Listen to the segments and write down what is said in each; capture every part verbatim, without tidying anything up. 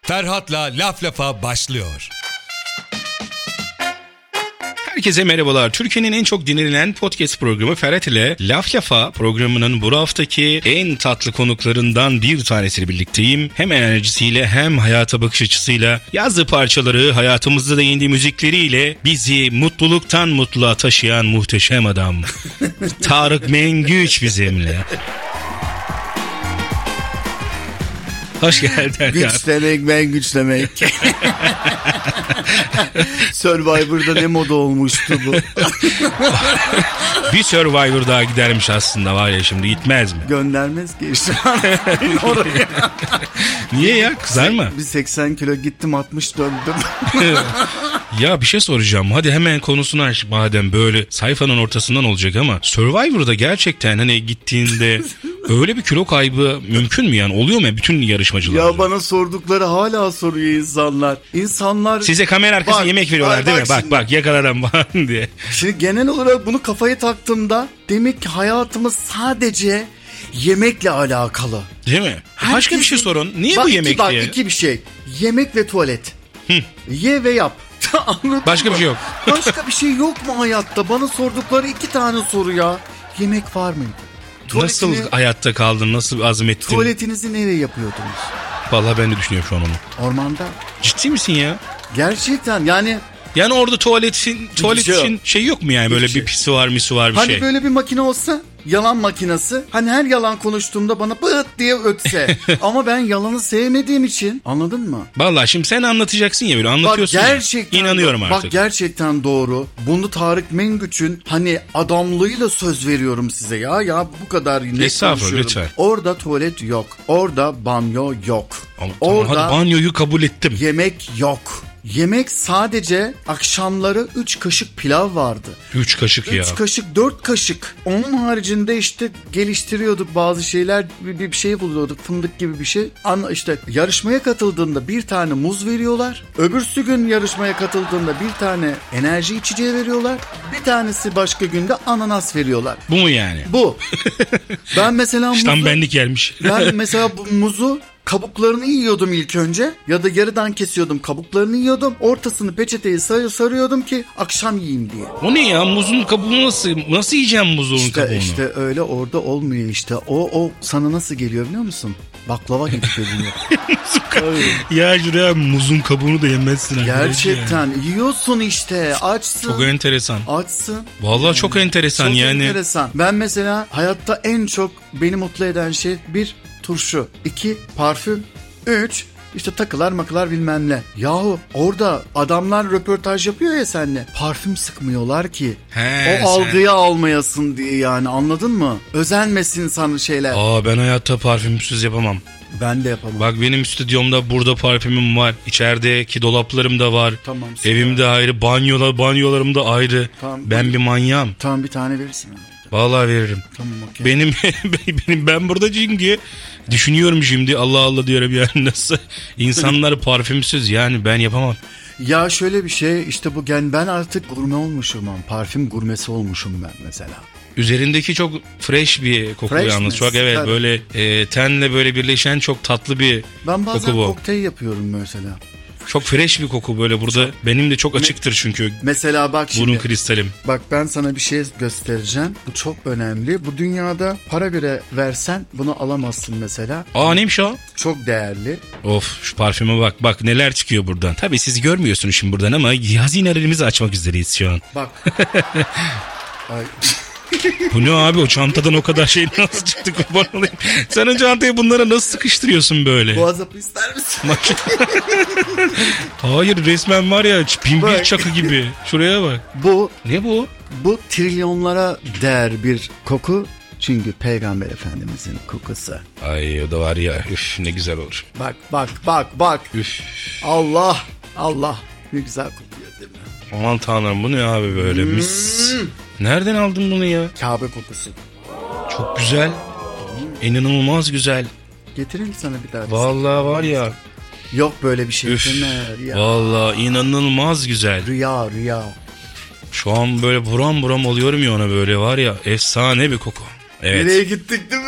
Ferhat'la Laf Laf'a başlıyor. Herkese merhabalar. Türkiye'nin en çok dinlenen podcast programı Ferhat ile Laf Laf'a programının bu haftaki en tatlı konuklarından bir tanesiyle birlikteyim. Hem enerjisiyle hem hayata bakış açısıyla yazdığı parçaları, hayatımızda da yendiği müzikleriyle bizi mutluluktan mutluluğa taşıyan muhteşem adam. Tarık Mengüç bizimle. Hoş geldin. Güçlemek ben güçlemek. Survivor'da ne moda olmuştu bu? Bir Survivor daha gidermiş aslında var ya, şimdi gitmez mi? Göndermez ki işte. Oraya. Niye ya, kızar mı? Bir seksen kilo gittim, altmış döndüm. Ya bir şey soracağım. Hadi hemen konusunu aç madem, böyle sayfanın ortasından olacak ama Survivor'da gerçekten hani gittiğinde öyle bir kilo kaybı mümkün mü yani? Oluyor mu bütün yarışmacılar? Ya bana sordukları hala soruyor insanlar. İnsanlar... Size kamera arkası bak, yemek veriyorlar bak, değil mi? Bak bak, bak yakaladım falan diye. Şimdi genel olarak bunu kafaya taktığımda demek ki hayatımız sadece yemekle alakalı. Değil mi? Herkesin... Başka bir şey sorun. Niye bak, bu yemek iki, bak, diye? Bak iki bir şey. Yemek ve tuvalet. Hı. Ye ve yap. Başka bir şey yok. Başka bir şey yok mu hayatta? Bana sordukları iki tane soru ya. Yemek var mıydı? Tuvaletini, nasıl hayatta kaldın? Nasıl azmettin? Tuvaletinizi nereye yapıyordunuz? Vallahi ben de düşünüyorum şu an onu. Ormanda. Ciddi misin ya? Gerçekten yani. Yani orada tuvaletin tuvalet şey için şey yok mu yani, böyle bir, bir pisi var, misi var bir hani şey. Hani böyle bir makine olsa, yalan makinesi. Hani her yalan konuştuğumda bana bıt diye ötse. Ama ben yalanı sevmediğim için, anladın mı? Vallahi şimdi sen anlatacaksın ya, böyle anlatıyorsun. Bak gerçekten. Ya. İnanıyorum do- artık. Bak gerçekten doğru. Bunu Tarık Mengüç'ün hani adamlığıyla söz veriyorum size ya. Ya bu kadar net konuşuyorum. Lütfen. Orada tuvalet yok. Orada banyo yok. Ama, tamam, orada hadi banyoyu kabul ettim. Yemek yok. Yemek sadece akşamları üç kaşık pilav vardı. üç kaşık ya. üç kaşık, dört kaşık. Onun haricinde işte geliştiriyorduk bazı şeyler. Bir, bir şey buluyorduk, fındık gibi bir şey. An, işte yarışmaya katıldığında bir tane muz veriyorlar. Öbürsü gün yarışmaya katıldığında bir tane enerji içeceği veriyorlar. Bir tanesi başka günde ananas veriyorlar. Bu mu yani? Bu. Ben mesela muzu... İşte benlik gelmiş. Ben mesela bu muzu... Kabuklarını yiyordum ilk önce ya da yarıdan kesiyordum, kabuklarını yiyordum, ortasını peçeteyi sar- sarıyordum ki akşam yiyeyim diye. O ne ya, muzun kabuğunu nasıl nasıl yiyeceğim muzun işte, kabuğunu? İşte öyle orada olmuyor işte. O o sana nasıl geliyor biliyor musun? Baklava gibi geliyor. Ya şuraya muzun kabuğunu da yemezsin. Gerçekten yani. Yiyorsun işte, açsın. Çok enteresan. Açsın. Vallahi yani. Çok enteresan çok yani. Çok enteresan. Ben mesela hayatta en çok beni mutlu eden şey bir turşu, iki parfüm, üç işte takılar makılar bilmem ne. Yahu orada adamlar röportaj yapıyor ya seninle. Parfüm sıkmıyorlar ki. He, o algıyı sen... almayasın diye yani, anladın mı? Özenmesin sana şeyler. Aa, ben hayatta parfümsüz yapamam. Ben de yapamam. Bak benim stüdyomda burada parfümüm var. İçerideki dolaplarım da var. Tamam. Süper. Evimde ayrı, banyolar, banyolarım da ayrı. Tamam. Ben bir manyağım. Tamam, bir tane verirsin abi. Vallahi veririm. Tamam, okey. Benim benim ben burada çünkü düşünüyorum şimdi, Allah Allah diyorum yani, nasıl insanlar parfümsüz, yani ben yapamam. Ya şöyle bir şey işte, bu gen ben artık gurme olmuşum, parfüm gurmesi olmuşum ben mesela. Üzerindeki çok fresh bir koku Fresh yalnız. Çok evet tabii. Böyle e, tenle böyle birleşen çok tatlı bir koku bu. Ben bazen kokteyl yapıyorum mesela. Çok fresh bir koku böyle burada. Benim de çok açıktır çünkü. Mesela bak şimdi. Burun kristalim. Bak ben sana bir şey göstereceğim. Bu çok önemli. Bu dünyada para bile versen bunu alamazsın mesela. Aa, neymiş o? Çok değerli. Of, şu parfüme bak. Bak neler çıkıyor buradan. Tabii siz görmüyorsunuz şimdi buradan ama hazinelerimizi açmak üzereyiz şu an. Bak. Ay. Bu ne abi, o çantadan o kadar şey nasıl çıktı, kurban olayım. Sen o çantayı bunlara nasıl sıkıştırıyorsun böyle? Boğaz hapı ister misin? Hayır, resmen var ya bin bir çakı gibi. Şuraya bak. Bu. Ne bu? Bu trilyonlara değer bir koku. Çünkü Peygamber Efendimizin kokusu. Ay o da var ya, üf ne güzel olur. Bak bak bak bak. Üf. Allah Allah, ne güzel kokuyor değil mi? Aman tanrım, bu ne abi böyle hmm. mis. Nereden aldın bunu ya? Kabe kokusu. Çok güzel. Hmm. İnanılmaz güzel. Getireyim sana bir daha. Vallahi var ya. Yok böyle bir şey. Üf. Ya. Vallahi inanılmaz güzel. Rüya rüya. Şu an böyle buram buram oluyorum ya ona, böyle var ya, efsane bir koku. Evet. Nereye gittik değil mi?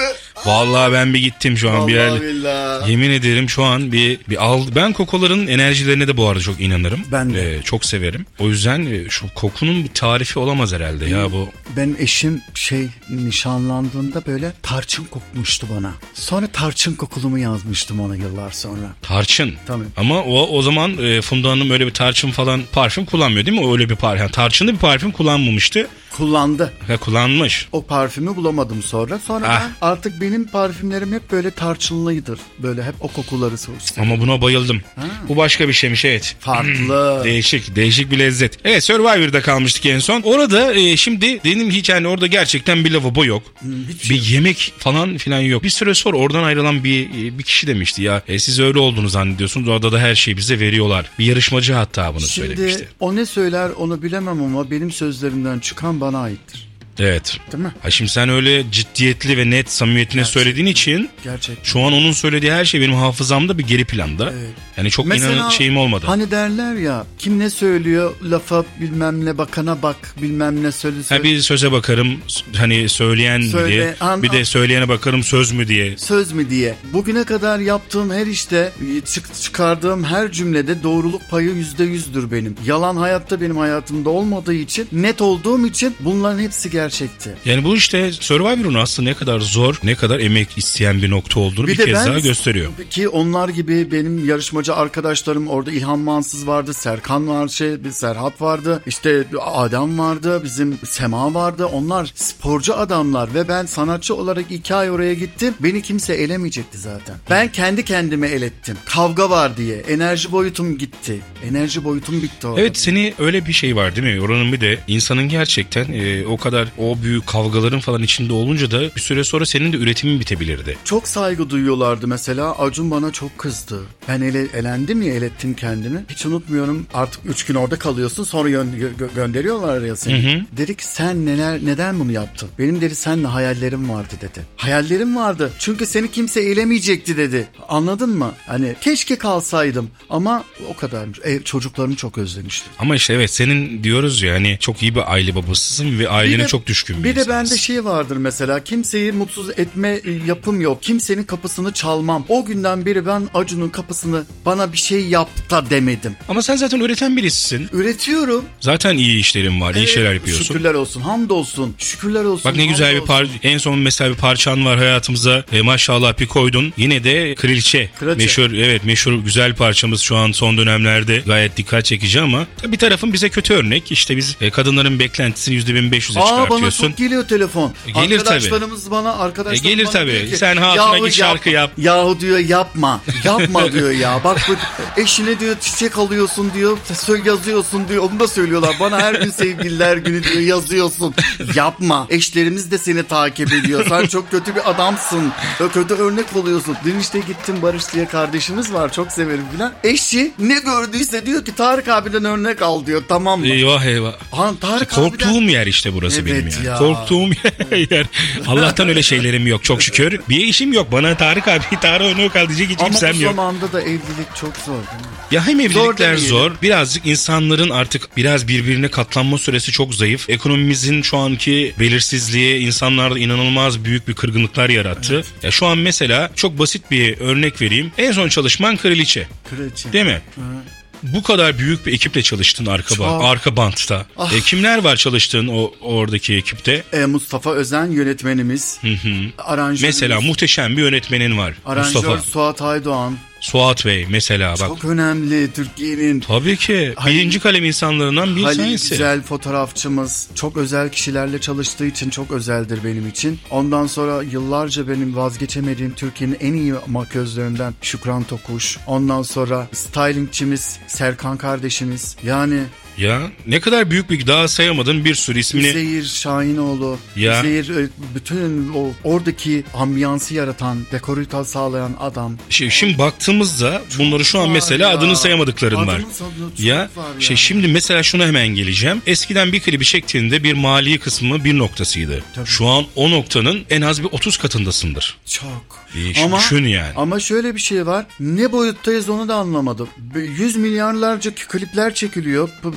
Vallahi ben bir gittim şu an Vallahi bir yer. billahi. Yemin ederim şu an bir bir al. Ben kokuların enerjilerine de bu arada çok inanırım. Ben de. Ee, çok severim. O yüzden e, şu kokunun bir tarifi olamaz herhalde ya bu. Ben eşim şey nişanlandığında böyle tarçın kokmuştu bana. Sonra tarçın kokulumu yazmıştım ona yıllar sonra. Tarçın. Tabii. Ama o o zaman e, Funda Hanım öyle bir tarçın falan parfüm kullanmıyor değil mi? O öyle bir parfüm. Yani tarçınlı bir parfüm kullanmamıştı. Kullandı. Ha, kullanmış. O parfümü bulamadım sonra. Sonra Ah. ben artık benim parfümlerim hep böyle tarçınlıydır. Böyle hep o kokuları soğuştu. Ama buna bayıldım. Bu başka bir şeymiş, evet. Farklı. Değişik, değişik bir lezzet. Evet, Survivor'da kalmıştık en son. Orada e, şimdi dedim hiç yani orada gerçekten bir lavabo yok. hiç bir yok. yemek falan filan yok. Bir süre sonra oradan ayrılan bir bir kişi demişti ya. E, siz öyle olduğunu zannediyorsunuz. Orada da her şeyi bize veriyorlar. Bir yarışmacı hatta bunu Şimdi söylemişti. o ne söyler onu bilemem ama benim sözlerimden çıkan bana aittir. Evet. Değil mi? Ha, şimdi sen öyle ciddiyetli ve net samimiyetine Gerçekten. söylediğin için Gerçekten. şu an onun söylediği her şey benim hafızamda bir geri planda. Evet. Yani çok Mesela inan şeyim olmadı. Hani derler ya kim ne söylüyor lafa bilmem ne bakana bak bilmem ne söyle. Ha, bir söze bakarım hani söyleyen mi Söyle, diye. an- Bir de söyleyene bakarım söz mü diye. Söz mü diye. Bugüne kadar yaptığım her işte çık- çıkardığım her cümlede doğruluk payı yüzde yüzdür benim. Yalan hayatta benim hayatımda olmadığı için net olduğum için bunların hepsi gerçekti. Yani bu işte Survivor'un aslında ne kadar zor, ne kadar emek isteyen bir nokta olduğunu bir, de kez ben- daha gösteriyor. Ki onlar gibi benim yarışmacı arkadaşlarım orada İlhan Mansız vardı, Serkan var, şey, bir Serhat vardı, işte Adem vardı, bizim Sema vardı. Onlar sporcu adamlar ve ben sanatçı olarak iki ay oraya gittim. Beni kimse elemeyecekti zaten. Ben kendi kendime elettim. Kavga var diye. Enerji boyutum gitti. Enerji boyutum bitti orada. Evet, seni öyle bir şey var değil mi? Oranın bir de insanın gerçekten e, o kadar o büyük kavgaların falan içinde olunca da bir süre sonra senin de üretimin bitebilirdi. Çok saygı duyuyorlardı mesela. Acun bana çok kızdı. Ben ele, elendim ya, elettim kendimi. Hiç unutmuyorum. Artık üç gün orada kalıyorsun. Sonra gö- gö- gönderiyorlar ya seni. Hı hı. Dedi ki sen neler, neden bunu yaptın? Benim dedi seninle hayallerim vardı dedi. Hayallerim vardı. Çünkü seni kimse elemeyecekti dedi. Anladın mı? Hani keşke kalsaydım. Ama o kadar. E, çocuklarını çok özlemiştim. Ama işte evet, senin diyoruz ya hani çok iyi bir aile babasısın ve ailene Bir de- çok düşkün bir Bir de insansın. bende şey vardır mesela, kimseyi mutsuz etme e, yapım yok. Kimsenin kapısını çalmam. O günden beri ben Acun'un kapısını bana bir şey yap da demedim. Ama sen zaten üreten birisisin. Üretiyorum. Zaten iyi işlerin var, iyi Evet, şeyler yapıyorsun. Şükürler olsun, hamdolsun. Şükürler olsun. Bak ne güzel bir hamdolsun. par en son mesela bir parçan var hayatımıza. E, maşallah bir koydun. Yine de Kraliçe. Kraliçe. Meşhur, evet, meşhur güzel parçamız şu an son dönemlerde gayet dikkat çekici ama bir tarafın bize kötü örnek. İşte biz e, kadınların beklentisini yüzde bin beş yüze Aa, bana çıkartıyorsun. çok geliyor telefon. E, gelir Arkadaşlarımız bana arkadaşlarım E, gelir bana tabii. diyor ki, Sen hatuna "Yahu git şarkı yap." Yahu diyor yapma. Yapma diyor ya. Bak bu eşine diyor çiçek alıyorsun diyor. sö- Yazıyorsun diyor. Onu da söylüyorlar. Bana her gün sevgililer günü diyor yazıyorsun. Yapma. Eşlerimiz de seni takip ediyor. Sen çok kötü bir adamsın. Kötü örnek oluyorsun. Dün işte gittim, Barış diye kardeşimiz var. Çok severim filan. Eşi ne gördüyse diyor ki Tarık abiden örnek al diyor. Tamam mı? Eyvah eyvah. Ha, Tarık Korktuğum abiden... yer işte burası Evet benim yani. ya. Korktuğum yer. Allah'tan öyle şeylerim yok çok şükür. Bir işim yok. Bana Tarık abi Tarık örnek al diyecek hiç Ama kimsem bu yok. zamanda da evlilik çok zor değil mi? Ya hem evlilikler Zor zor, demeyelim. birazcık insanların artık biraz birbirine katlanma süresi çok zayıf. Ekonomimizin şu anki belirsizliği insanlarda inanılmaz büyük bir kırgınlıklar yarattı. Evet. Ya şu an mesela çok basit bir örnek vereyim. En son çalışman Kraliçe. Kraliçe. Değil mi? Bu kadar büyük bir ekiple çalıştın arka Çok. ba- arka bantta. Ah. E, kimler var çalıştığın o oradaki ekipte? E, Mustafa Özen yönetmenimiz. Hı hı. Aranjörümüz. Mesela muhteşem bir yönetmenin var. Aranjör Mustafa. Suat Aydoğan. Suat Bey mesela bak. Çok önemli Türkiye'nin. Tabii ki. Halil- Birinci kalem insanlarından bir Halil tanesi. güzel fotoğrafçımız. Çok özel kişilerle çalıştığı için çok özeldir benim için. Ondan sonra yıllarca benim vazgeçemediğim Türkiye'nin en iyi makyözlerinden Şükran Tokuş. Ondan sonra stylingçimiz Serkan kardeşimiz. Yani Ya ne kadar büyük bir, daha sayamadığın bir sürü ismini. Üzeyir Şahinoğlu. Ya. Üzeyir e, bütün o oradaki ambiyansı yaratan, dekoru sağlayan adam. Şey, şimdi baktığımızda bunları şu an var mesela ya. adını sayamadıkların var. Adını sayamadık, çok Ya var şey ya. şimdi mesela şuna hemen geleceğim. Eskiden bir klibi çektiğinde bir mali kısmı bir noktasıydı. Tabii. Şu an o noktanın en az bir otuz katındasındır. Çok. İyi, şimdi düşün yani. Ama şöyle bir şey var. Ne boyuttayız onu da anlamadım. yüz milyarlarca klipler çekiliyor.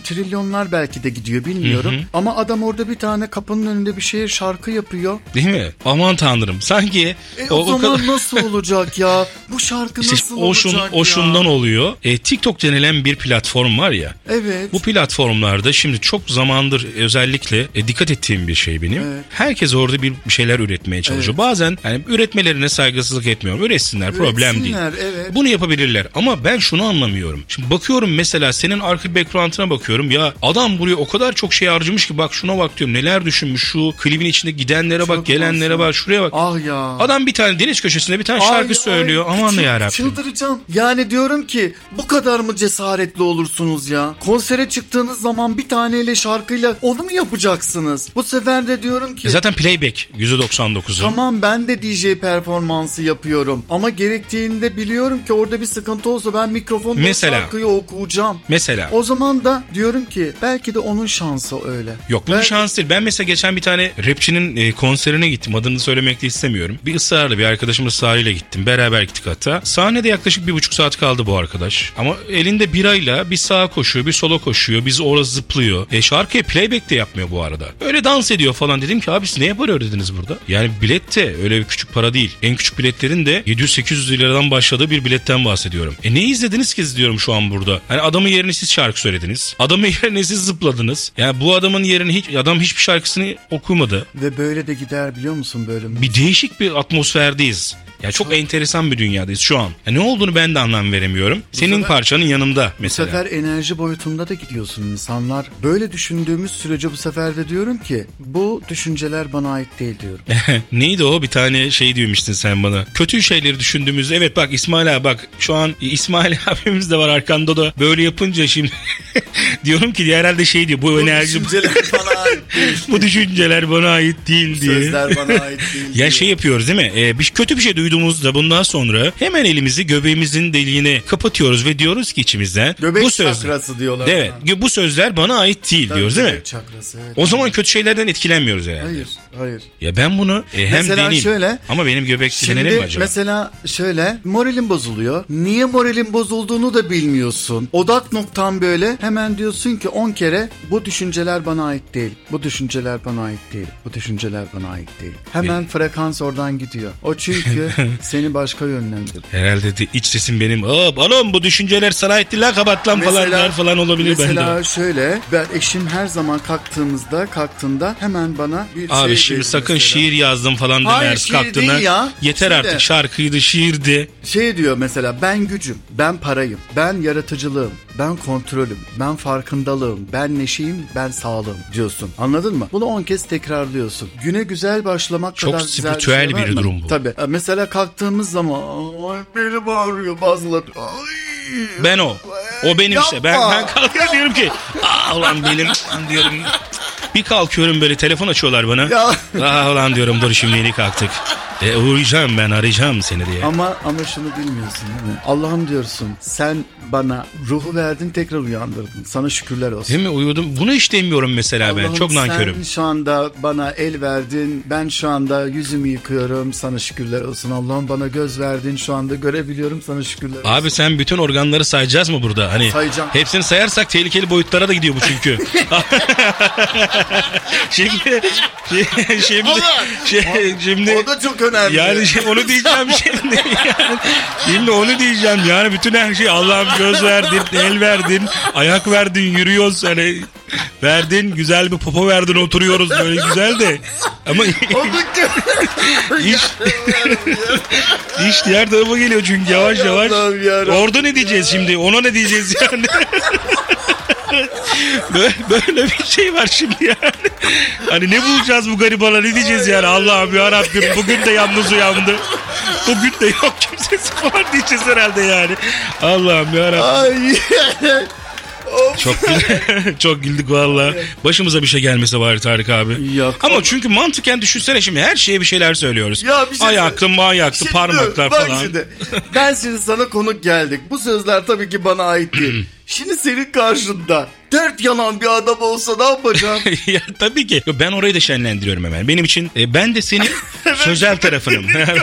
trilyonlar belki de gidiyor bilmiyorum. Hı hı. Ama adam orada bir tane kapının önünde bir şeye şarkı yapıyor. Değil mi? Aman tanrım. Sanki e, o, o zaman o kadar... nasıl olacak ya? Bu şarkı işte nasıl o şun, olacak o ya? O şundan oluyor. E, TikTok denilen bir platform var ya. Evet. Bu platformlarda şimdi çok zamandır özellikle e, dikkat ettiğim bir şey benim. Evet. Herkes orada bir şeyler üretmeye çalışıyor. Evet. Bazen yani üretmelerine saygısızlık etmiyorum. Üretsinler, problem değil. Evet. Bunu yapabilirler. Ama ben şunu anlamıyorum. Şimdi bakıyorum mesela senin arka background'ına bakıyorum. Ya adam buraya o kadar çok şey harcamış ki bak şuna bak diyorum. Neler düşünmüş şu klibin içinde gidenlere çok bak, gelenlere nasıl? Bak, şuraya bak. Ah ya. Adam bir tane deniz köşesinde bir tane ay şarkı ya, söylüyor. Ay, aman yarabbim. Çıldıracağım. Yani diyorum ki bu kadar mı cesaretli olursunuz ya? Konsere çıktığınız zaman bir taneyle şarkıyla onu mu yapacaksınız? Bu sefer de diyorum ki. E zaten playback yüzde doksan dokuzu. Tamam ben de D J performansı yapıyorum. Ama gerektiğinde biliyorum ki orada bir sıkıntı olsa ben mikrofonda mesela, şarkıyı okuyacağım. Mesela. O zaman da diyorum ki belki de onun şansı öyle. Yok bunun ben... şansı değil. Ben mesela geçen bir tane rapçinin e, konserine gittim. Adını söylemek de istemiyorum. Bir ısrarla bir arkadaşım ısrarıyla gittim. Beraber gittik hatta. Sahnede yaklaşık bir buçuk saat kaldı bu arkadaş. Ama elinde birayla bir sağa koşuyor, bir sola koşuyor. Biz orası zıplıyor. E, şarkıyı playback de yapmıyor bu arada. Öyle dans ediyor falan. Dedim ki abi siz neye para ödediniz burada? Yani bilet de öyle küçük para değil. En küçük biletlerin de yedi yüz sekiz yüz liradan başladığı bir biletten bahsediyorum. E ne izlediniz ki diyorum şu an burada? Hani adamın yerine siz şarkı söylediniz. Adamın yerine siz zıpladınız. Yani bu adamın yerine hiç adam hiçbir şarkısını okumadı. Ve böyle de gider biliyor musun böyle mi? Bir değişik bir atmosferdeyiz. Ya çok, çok enteresan bir dünyadayız şu an. Ya ne olduğunu ben de anlam veremiyorum. Bu Senin sefer, parçanın yanında mesela. Bu sefer enerji boyutunda da gidiyorsun insanlar. Böyle düşündüğümüz sürece bu sefer de diyorum ki bu düşünceler bana ait değil diyorum. Neydi o? Bir tane şey diyormuştun sen bana. Kötü şeyleri düşündüğümüzde evet bak İsmail abi bak şu an İsmail abimiz de var arkanda da böyle yapınca şimdi diyorum ki herhalde şey diyor bu, bu enerji düşünceler bana ait değil. Bu düşünceler bana ait değil bu diye. Sözler bana ait değil. Ya diye. Şey yapıyoruz değil mi? Ee, bir kötü bir şey duyduğumuzda bundan sonra hemen elimizi göbeğimizin deliğine kapatıyoruz ve diyoruz ki içimizden göbek bu söz çakrası diyorlar. Evet. Bana. Bu sözler bana ait değil. Tabii, diyoruz değil mi? Çakrası, evet. O zaman kötü şeylerden etkilenmiyoruz yani. Hayır, hayır. Ya ben bunu e, hem mesela deneyim şöyle, ama benim göbek dinlenir mi acaba? Mesela şöyle moralin bozuluyor. Niye moralin bozulduğunu da bilmiyorsun. Odak noktan böyle hemen diyorsun ki on kere bu düşünceler bana ait değil. Bu düşünceler bana ait değil. Bu düşünceler bana ait değil. Hemen Benim. frekans oradan gidiyor. O çünkü seni başka yönlendirir. Herhalde de iç sesim benim. Hop oğlum bu düşünceler sana ait değil lan kapat lan falan der falan olabilir bende. Mesela şöyle ben eşim her zaman kalktığımızda kalktığında hemen bana bir Abi şey şimdi sakın mesela. şiir yazdım falan demez kalktığına. Ya. Yeter Şöyle, artık şarkıydı şiirdi. Şey diyor mesela ben gücüm, ben parayım, ben yaratıcılığım, ben kontrolüm, ben farkındalığım, ben neşeyim, ben sağlığım diyorsun. Anladın mı? Bunu on kez tekrarlıyorsun. Güne güzel başlamak çok kadar güzel bir spiritüel şey var bir mı? durum bu. Tabii. Mesela kalktığımız zaman ay belim ağrıyor bazıları. Ay, ben o. O benim yapma. işte. Ben, ben kalkıyorum diyorum ki aa ulan belim diyorum. Bir kalkıyorum böyle telefon açıyorlar bana. Ya. Aa ulan diyorum dur şimdi yeni kalktık. E uğrayacağım ben arayacağım seni diye. Ama ama şunu bilmiyorsun değil mi? Allah'ım diyorsun sen bana ruhu verdin tekrar uyandırdın. Sana şükürler olsun. Değil mi uyudum? Bunu hiç demiyorum mesela Allah'ım, ben çok nankörüm. Sen şu anda bana el verdin. Ben şu anda yüzümü yıkıyorum. Sana şükürler olsun. Allah'ım bana göz verdin. Şu anda görebiliyorum. Sana şükürler olsun. Abi sen bütün organları sayacağız mı burada? Hani sayacağım. Hepsini sayarsak tehlikeli boyutlara da gidiyor bu çünkü. şimdi şimdi şimdi, şimdi o da çok önemli. Yani şey, onu diyeceğim şimdi. Yani, şimdi onu diyeceğim. Yani bütün her şey Allah'ım göz verdin, el verdin, ayak verdin, yürüyoruz. Hani verdin, güzel bir popo verdin, oturuyoruz böyle güzel de. Ama iş iş diğer tarafa geliyor çünkü yavaş yavaş. Orada ne diyeceğiz şimdi? Ona ne diyeceğiz yani? Böyle, böyle bir şey var şimdi yani. Hani ne bulacağız bu garibana, ne diyeceğiz yani? Allah'ım yarabbim bugün de yalnız uyandı. Bugün de yok kimsesi falan diyeceğiz herhalde yani. Allah'ım yarabbim. Çok çok güldük valla. Başımıza bir şey gelmese bari Tarık abi. Yok. Ama oğlum. Çünkü mantıken düşünsene şimdi her şeye bir şeyler söylüyoruz. Ya bir şey ayaktı, mayaktı, parmaklar bak falan. Şimdi, ben şimdi sana konuk geldik. Bu sözler tabii ki bana ait değil. Şimdi senin karşında dert yanan bir adam olsa ne yapacağım? Ya tabii ki. Ben orayı da şenlendiriyorum hemen. Benim için e, ben de senin sözel tarafınım.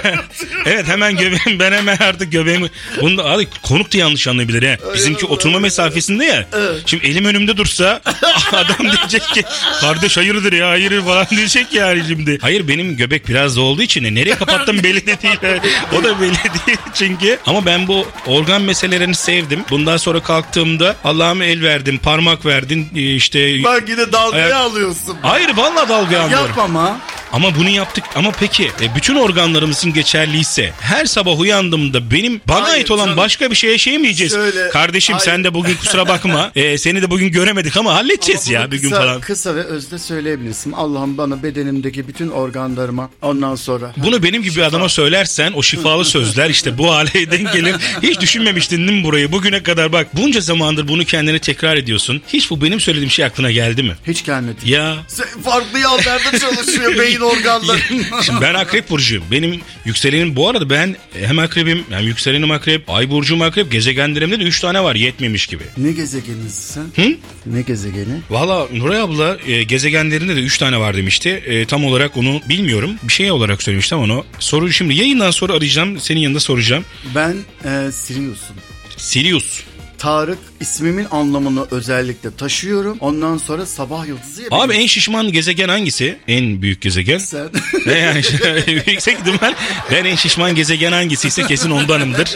Evet, hemen göbeğim, ben hemen artık göbeğimi. Bunu da abi, konuk da yanlış anlayabilir he. Bizimki oturma mesafesinde ya. Evet. Şimdi elim önümde dursa adam diyecek ki kardeş hayırdır ya, hayır falan diyecek yani şimdi. Hayır, benim göbek biraz da olduğu için de nereye kapattım belli de değil. O da belli değil çünkü. Ama ben bu organ meselelerini sevdim. Bundan sonra kalktığımda Allah'ıma el verdim, parmak verdin işte. Bak yine dalgaya ayak... alıyorsun. Hayır, vallahi dalgaya alıyorum. Yapma ama. Ama bunu yaptık. Ama peki bütün organlarımızın geçerliyse her sabah uyandığımda benim bana hayır, ait olan canım. Başka bir şeye şey mi yiyeceğiz? Şöyle, kardeşim hayır. Sen de bugün kusura bakma. e, seni de bugün göremedik ama halledeceğiz ama ya bir gün falan. Kısa ve özde söyleyebilirsin. Allah'ım bana bedenimdeki bütün organlarıma ondan sonra. Bunu benim gibi bir adama söylersen o şifalı sözler işte bu hale denk gelir. Hiç düşünmemiştin değil mi burayı? Bugüne kadar bak bunca zamandır bunu kendine tekrar ediyorsun. Hiç bu benim söylediğim şey aklına geldi mi? Hiç gelmedi. Ya. Farklı yerlerde çalışıyor beyin organları. Şimdi ben akrep burcuyum. Benim yükselenim bu arada ben hem akrebim hem yükselenim akrep, ay burcum akrep, gezegenlerimde de üç tane var yetmemiş gibi. Ne gezegenisin sen? Hı? Ne gezegeni? Valla Nuray abla e, gezegenlerinde de üç tane var demişti. E, tam olarak onu bilmiyorum. Bir şey olarak söylemiştim onu. Soru şimdi yayından sonra arayacağım. Senin yanında soracağım. Ben e, Sirius'um. Sirius. Tarık ismimin anlamını özellikle taşıyorum. Ondan sonra sabah yıldızı ya. Abi en şişman gezegen hangisi? En büyük gezegen? Sen. Ne yani? Yüksek ihtimal ben en şişman gezegen hangisiyse kesin ondanımdır.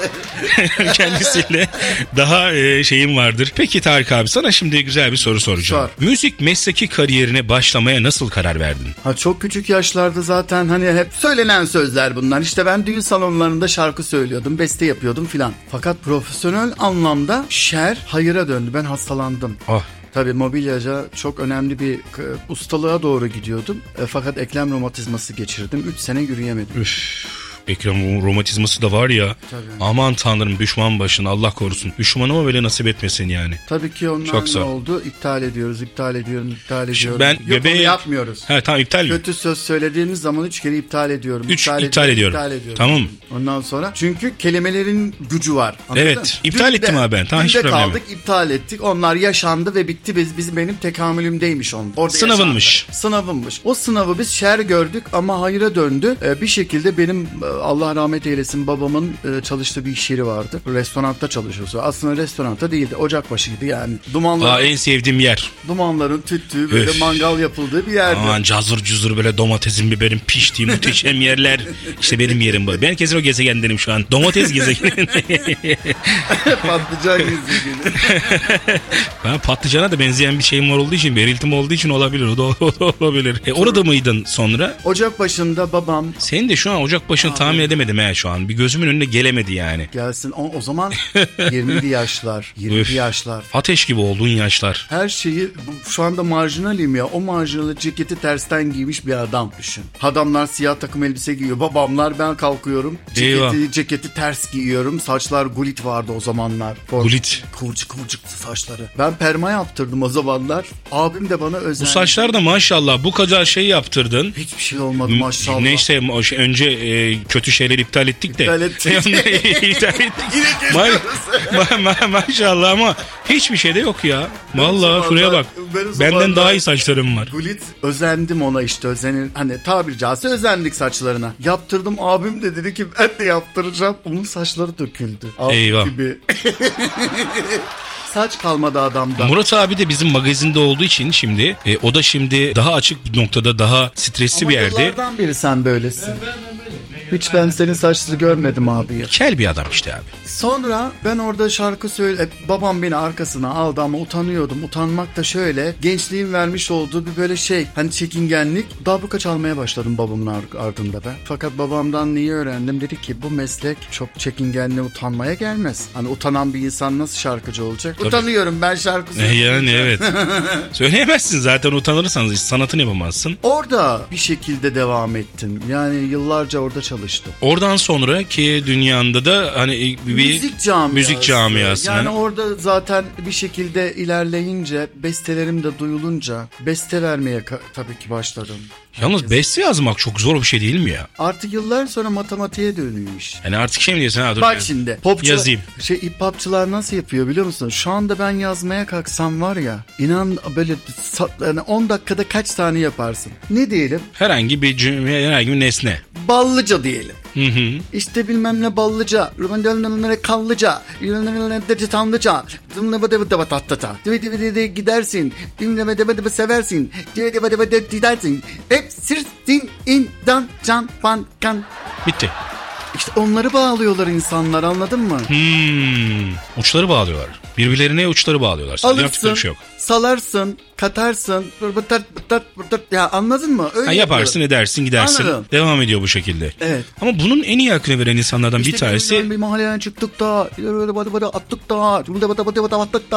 Kendisiyle daha e, şeyim vardır. Peki Tarık abi sana şimdi güzel bir soru soracağım. Sor. Müzik mesleki kariyerine başlamaya nasıl karar verdin? Ha, çok küçük yaşlarda zaten hani hep söylenen sözler bunlar. İşte ben düğün salonlarında şarkı söylüyordum, beste yapıyordum filan. Fakat profesyonel anlamda şer hayıra döndü. Ben hastalandım. Oh. Tabii mobilyaca çok önemli bir ustalığa doğru gidiyordum. E, fakat eklem romatizması geçirdim. üç sene yürüyemedim. Üff. Ekrem romatizması da var ya. Tabii. Aman tanrım düşman başına Allah korusun. Düşmanıma böyle nasip etmesin yani. Tabii ki onlar ne oldu? İptal ediyoruz, iptal ediyorum, iptal ediyorum. Ben Yok göbeğe... onu yapmıyoruz. He tamam iptal mi? Kötü söz söylediğimiz zaman üç kere iptal ediyorum. Üç iptal, iptal ediyorum. iptal ediyorum. Tamam. Ondan sonra çünkü kelimelerin gücü var. Anladın? Evet. İptal ettim abi ben. Tamam, hiç problem yok. Kaldık, iptal ettik. Onlar yaşandı ve bitti. Biz, bizim benim tekamülümdeymiş onun. Orada sınavınmış. Yaşandı. Sınavınmış. O sınavı biz şer gördük ama hayıra döndü. Ee, bir şekilde benim Allah rahmet eylesin babamın e, çalıştığı bir iş yeri vardı. Restoranda çalışıyordu. Aslında restoranda değildi. Ocakbaşıydı yani. Dumanlar. Aa, en sevdiğim yer. Dumanların tüttüğü böyle Öf. mangal yapıldığı bir yerdi. Aman cazır cuzur böyle domatesin biberin piştiği muhteşem yerler. İşte benim yerim bu. Ben kesin o gezegendenim şu an. Domates gezegeni. Patlıcan gezegeni. Ben patlıcana da benzeyen bir şeyim var olduğu için, beriltim olduğu için olabilir. O da, o da olabilir. E, orada mıydın sonra? Ocakbaşında babam. Senin de şu an Ocakbaşı'nı tahmin edemedim he şu an. Bir gözümün önüne gelemedi yani. Gelsin. O, o zaman yirmili yaşlar. yirmili yaşlar. Ateş gibi olduğun yaşlar. Her şeyi şu anda marjinalim ya. O marjinal ceketi tersten giymiş bir adam düşün. Adamlar siyah takım elbise giyiyor. Babamlar ben kalkıyorum. Ceketi, ceketi ters giyiyorum. Saçlar gulit vardı o zamanlar. Gulit. Kıvırcık kıvırcıktı saçları. Ben perma yaptırdım o zamanlar. Abim de bana özel. Bu saçlar da maşallah bu kadar şey yaptırtırdım. Hiçbir şey olmadı maşallah. Neyse önce e, kötü şeyleri iptal ettik de. İptal ettik. iptal ettik. ma- ma- ma- maşallah ama hiçbir şey de yok ya. Vallahi şuraya bak. Ben Benden daha iyi saçlarım var. Gulit özendim ona işte özenir. Hani tabiri caizse özendik saçlarına. Yaptırdım, abim de dedi ki ben de yaptıracağım. Onun saçları döküldü. Eyvah. Gibi. Saç kalmadı adamda. Murat abi de bizim magazinde olduğu için şimdi e, o da şimdi daha açık bir noktada, daha stresli ama bir yerde. Ama yıllardan beri sen böylesin. Hiç ben senin saçları görmedim abi. Kel bir adam işte abi. Sonra ben orada şarkı söyle, babam beni arkasına aldı ama utanıyordum. Utanmak da şöyle, gençliğin vermiş olduğu bir böyle şey, hani çekingenlik. Dabruka çalmaya başladım babamın ardında ben. Fakat babamdan neyi öğrendim? Dedi ki bu meslek çok çekingenliğe, utanmaya gelmez. Hani utanan bir insan nasıl şarkıcı olacak? Tabii. Utanıyorum ben şarkı söyleyeceğim. Yani evet. Söyleyemezsin zaten, utanırsanız sanatını yapamazsın. Orada bir şekilde devam ettim. Yani yıllarca orada çalıştım. çalıştım. Oradan sonraki dünyanda da hani bir müzik camiası. Müzik camiası. Yani orada zaten bir şekilde ilerleyince, bestelerim de duyulunca beste vermeye ka- tabii ki başladım. Yalnız Herkes. beste yazmak çok zor bir şey değil mi ya? Artık yıllar sonra matematiğe dönüyor iş. Yani artık şey mi diyorsun? Ha, dur, Bak yani. şimdi popçular, Yazayım. şey hip hopçular nasıl yapıyor biliyor musun? Şu anda ben yazmaya kalksam var ya, inan böyle yani on dakikada kaç tane yaparsın? Ne diyelim? Herhangi bir cümle, herhangi bir nesne. Ballıca diyelim. Hı hı. İşte bilmem ne ballıca, Rumendelere kallıca, Yunanistan tanlıca, gidersin, bilmem ne seversin, gidersin, hep sırtın indan can pan kan. Bitti. İşte onları bağlıyorlar insanlar, anladın mı? Hmm. Uçları bağlıyorlar. Birbirlerine uçları bağlıyorlar. Sadece yaptıkları Alırsın, bir şey yok. salarsın, katarsın, bıtır bıtır bıtır, ya anladın mı? Öyle Ha, yaparsın, edersin, gidersin. Anladım. Devam ediyor bu şekilde. Evet. Ama bunun en iyi hakkını veren insanlardan İşte bir tanesi... bir, bir mahalleden çıktık da, attık da, attık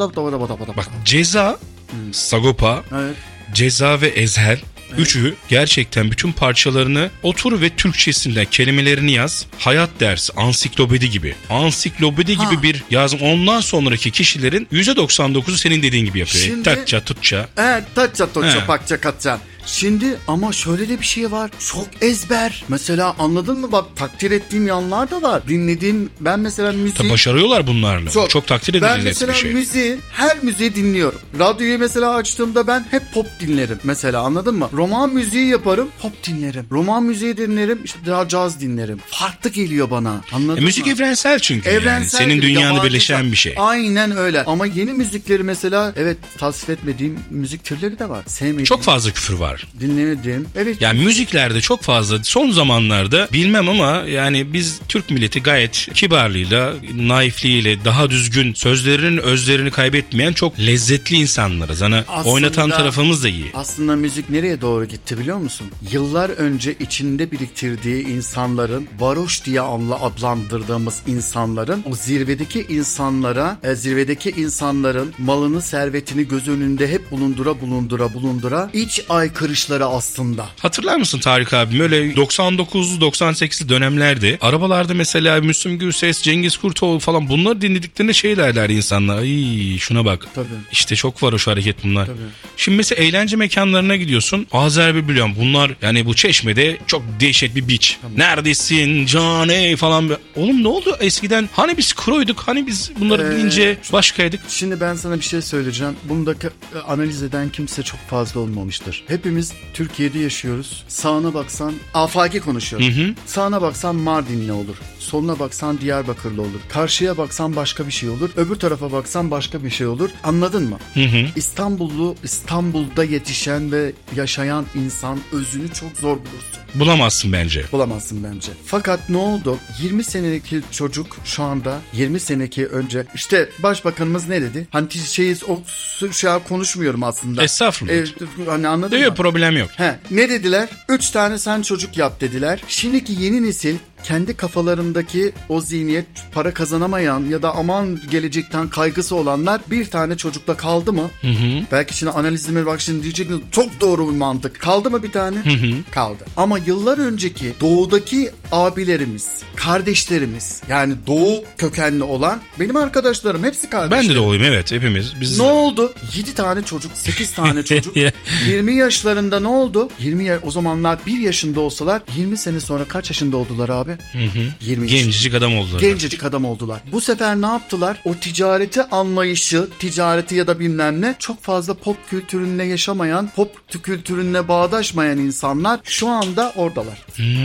da, Bak Ceza, Sagopa, evet. Ceza ve Ezhel. Üçü gerçekten bütün parçalarını otur ve Türkçesinden kelimelerini yaz. Hayat dersi, ansiklopedi gibi. Ansiklopedi Ha. gibi bir yazım. Ondan sonraki kişilerin yüzde doksan dokuzu senin dediğin gibi yapıyor. Şimdi- Tatça, tutça. Evet, taça He. toça pakça katça. Şimdi ama şöyle de bir şey var. Çok ezber. Mesela anladın mı? Bak takdir ettiğim yanlar da var. Dinlediğim, ben mesela müziği... Tabii başarıyorlar bunlarla. Çok, çok takdir Ben edilecek mesela bir şey. müziği, her müziği dinliyorum. Radyoyu mesela açtığımda ben hep pop dinlerim. Mesela anladın mı? Roman müziği yaparım, pop dinlerim. Roman müziği dinlerim, işte daha caz dinlerim. Farklı geliyor bana. Anladın E, müzik mı? evrensel çünkü. Yani. Evrensel Senin gibi, dünyanı yabancı birleşen şarkı. bir şey. Aynen öyle. Ama yeni müzikleri mesela, evet, tasvip etmediğim müzik türleri de var. Sevmediğim, Çok fazla küfür var. dinlemediğim. Evet. Yani müziklerde çok fazla son zamanlarda bilmem ama yani biz Türk milleti gayet kibarlığıyla, naifliğiyle, daha düzgün, sözlerinin özlerini kaybetmeyen çok lezzetli insanlarız. Hani Aslında- oynatan tarafımız da iyi. Aslında müzik nereye doğru gitti biliyor musun? Yıllar önce içinde biriktirdiği insanların, varoş diye anla adlandırdığımız insanların, o zirvedeki insanlara, e, zirvedeki insanların malını, servetini göz önünde hep bulundura bulundura bulundura iç aykırışları aslında. Hatırlar mısın Tarık abim? Öyle doksan dokuzlu doksan sekizli dönemlerde arabalarda mesela Müslüm Gürses, Cengiz Kurtoğlu falan bunları dinlediklerinde şey derler insanlar. Ay şuna bak. Tabii. İşte çok var o hareket bunlar. Tabii. Şimdi mesela eğlence mekanlarına gidiyorsun. Azerbaycan bunlar yani bu Çeşme'de çok dehşet bir beach. Neredesin Cane falan. Oğlum ne oldu eskiden? Hani biz kroyduk? Hani biz bunları Ee, bilince başkaydık? Şimdi ben sana bir şey söyleyeceğim. Bunu da e, analiz eden kimse çok fazla olmamıştır. Hepimiz Türkiye'de yaşıyoruz. Sağına baksan afaki konuşuyorum. Hı hı. Sağına baksan Mardinli olur. Soluna baksan Diyarbakırlı olur. Karşıya baksan başka bir şey olur. Öbür tarafa baksan başka bir şey olur. Anladın mı? Hı hı. İstanbullu, İstanbul'da yetişen ve yaşayan insan özünü çok zor bulursun. Bulamazsın bence. Bulamazsın bence. Fakat ne oldu? yirmi seneki çocuk şu anda yirmi seneki önce işte başbakanımız ne dedi? Hani şeyiz o şey konuşmuyorum aslında. Estağfurullah. Ee, hani anladın Yok mı? problem yok. He, ne dediler? Üç tane sen çocuk yap dediler. Şimdiki yeni nesil kendi kafalarındaki o zihniyet, para kazanamayan ya da aman gelecekten kaygısı olanlar bir tane çocukla kaldı mı? Hı hı. Belki şimdi analizime bak şimdi diyeceksiniz çok doğru bir mantık. Kaldı mı bir tane? Hı hı. Kaldı. Ama yıllar önceki doğudaki abilerimiz, kardeşlerimiz yani doğu kökenli olan benim arkadaşlarım hepsi kardeşlerim. Ben de doğuyum evet hepimiz. Biz Ne oldu? yedi tane çocuk, sekiz tane çocuk. yirmi yaşlarında ne oldu? yirmi ya- o zamanlar bir yaşında olsalar yirmi sene sonra kaç yaşında oldular abi? Hı hı. yirmi Gencecik adam oldular. Gencecik adam oldular. Bu sefer ne yaptılar? O ticareti anlayışı, ticareti ya da bilmem ne çok fazla pop kültürünle yaşamayan, pop kültürünle bağdaşmayan insanlar şu anda oradalar.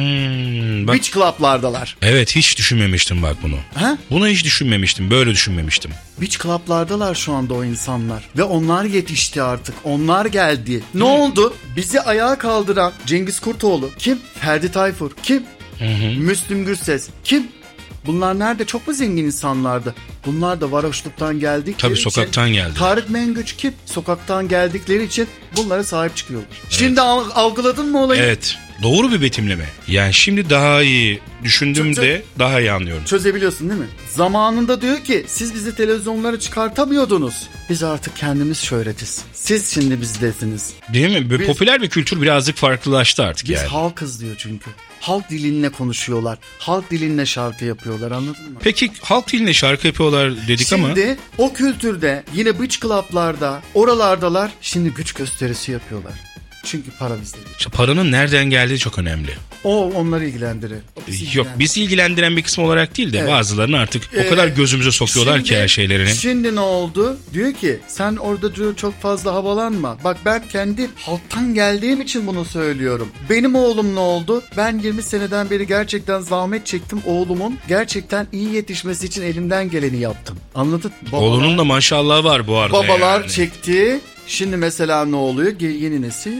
Hmm, bak. Beach club'lardalar. Evet hiç düşünmemiştim bak bunu. Ha? Bunu hiç düşünmemiştim. Böyle düşünmemiştim. Beach club'lardalar şu anda o insanlar. Ve onlar yetişti artık. Onlar geldi. Ne oldu? Bizi ayağa kaldıran Cengiz Kurtoğlu kim? Ferdi Tayfur kim? Hı hı. Müslüm Gürses kim? Bunlar nerede? Çok mu zengin insanlardı? Bunlar da varoşluktan geldikleri Tabii için. sokaktan geldi. Tarık Mengüç kim? Sokaktan geldikleri için bunlara sahip çıkıyorlar. Şimdi al- algıladın mı olayı? Evet. Doğru bir betimleme. Yani şimdi daha iyi düşündüğümde Çok- daha iyi anlıyorum. Çözebiliyorsun değil mi? Zamanında diyor ki siz bizi televizyonlara çıkartamıyordunuz. Biz artık kendimiz şöhretiz. Siz şimdi bizdesiniz. Değil mi? Böyle Biz- popüler bir kültür birazcık farklılaştı artık Biz yani. halkız diyor çünkü. Halk dilinle konuşuyorlar. Halk dilinle şarkı yapıyorlar, anladın mı? Peki halk diline şarkı yapıyorlar dedik ama Şimdi o kültürde yine beach club'larda oralardalar, şimdi güç gösterisi yapıyorlar. Çünkü para bizde değil. işte paranın nereden geldiği çok önemli. O onları ilgilendirir. O bizi Yok ilgilendirir. bizi ilgilendiren bir kısmı olarak değil de Evet. bazılarını artık Ee, o kadar gözümüze sokuyorlar ki Şimdi- her şeylerini. Şimdi ne oldu? Diyor ki sen orada diyor çok fazla havalanma. Bak ben kendi halktan geldiğim için bunu söylüyorum. Benim oğlum ne oldu? Ben yirmi seneden beri gerçekten zahmet çektim. Oğlumun gerçekten iyi yetişmesi için elimden geleni yaptım. Anladın? Babalar, Oğlunun da maşallah var bu arada babalar yani. çekti. Şimdi mesela ne oluyor? Ge- Yeni nesil.